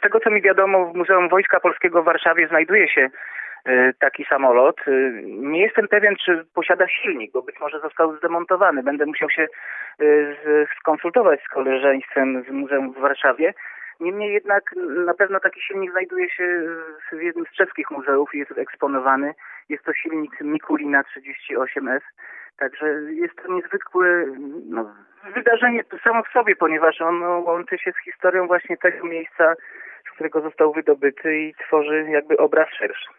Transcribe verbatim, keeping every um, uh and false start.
tego, co mi wiadomo, w Muzeum Wojska Polskiego w Warszawie znajduje się taki samolot. Nie jestem pewien, czy posiada silnik, bo być może został zdemontowany. Będę musiał się skonsultować z koleżeństwem z Muzeum w Warszawie. Niemniej jednak na pewno taki silnik znajduje się w jednym z czeskich muzeów i jest eksponowany. Jest to silnik Mikulina trzydzieści osiem S. Także jest to niezwykłe no, wydarzenie samo w sobie, ponieważ ono łączy się z historią właśnie tego miejsca, z którego został wydobyty i tworzy jakby obraz szerszy.